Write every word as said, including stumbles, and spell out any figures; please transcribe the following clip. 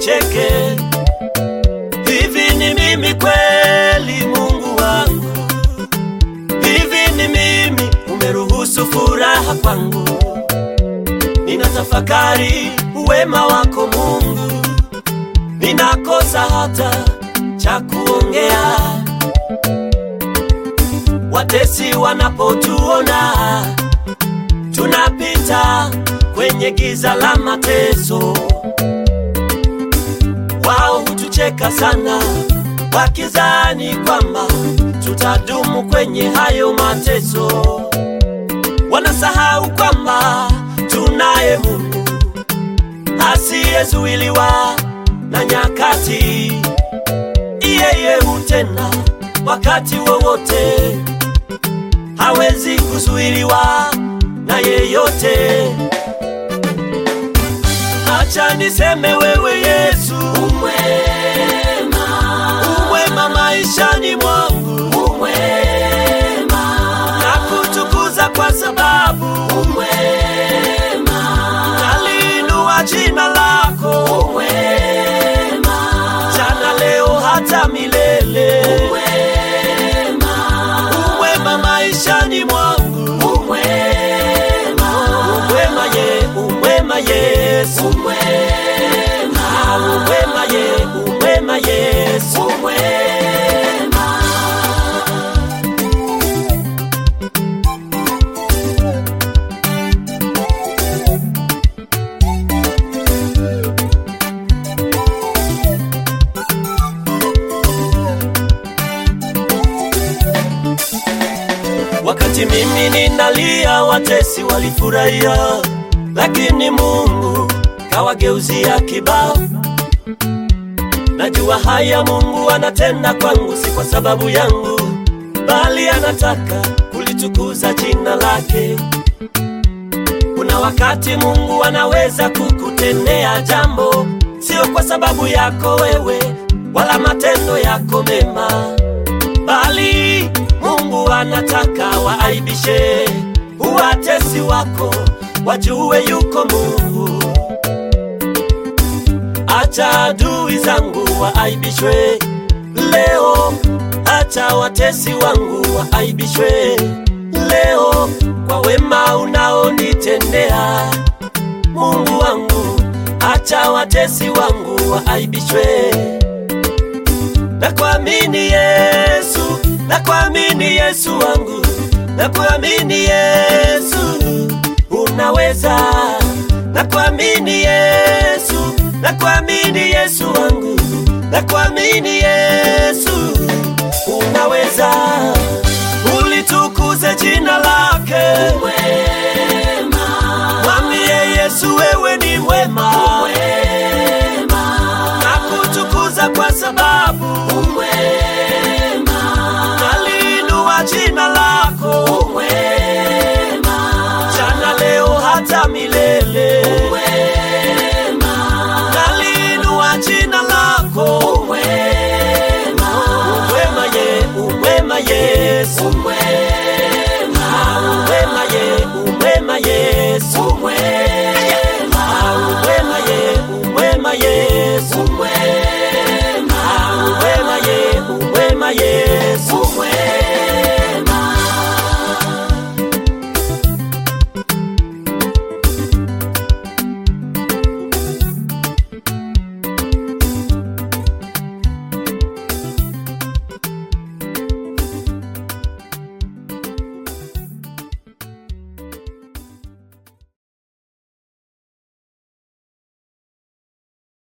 nicheke. Hivi ni mimi kweli Mungu wangu? Hivi ni mimi umeruhusu furaha kwangu? Ninatafakari uwema wako Mungu, ninakosa hata cha kuongea. Watesi wanapotuona tunapita kwenye giza la mateso, wao hutucheka sana wakizani kwamba tutadumu kwenye hayo mateso. Wanasahau kwamba tunaye Mungu asiyezuiliwa na nyakati. Yeye hutenda wakati wowote, hawezi kuzuiliwa na yeyote. Acha niseme wewe Yesu umwema, umwema maishani mwangu, umwema, nakutukuza kwa sababu umwema, naliinua jina lako umwema, jana leo hata milele umwema, umwema maishani mwangu umwema, umwema ye, umwema Yesu umwema, umwema ye, umwema Yesu umwema. Wakati mimi ninalia watesi walifurahia, lakini Mungu kawageuzia kibao. Najua haya Mungu anatenda kwangu si kwa sababu yangu, bali anataka kulitukuza jina lake. Kuna wakati Mungu anaweza kukutendea jambo sio kwa sababu yako wewe wala matendo yako mema, bali Mungu anataka waaibishe watesi wako, wajue yuko Mungu. Acha adui zangu waaibishwe leo, acha watesi wangu waaibishwe leo, kwa wema unaonitendea Mungu wangu. Acha watesi wangu waaibishwe. Nakuamini Yesu, nakuamini Yesu wangu, nakuamini Yesu unaweza. Nakuamini Yesu, nakuamini Yesu wangu, nakuamini Yesu unaweza. Ulitukuze jina lake umwema.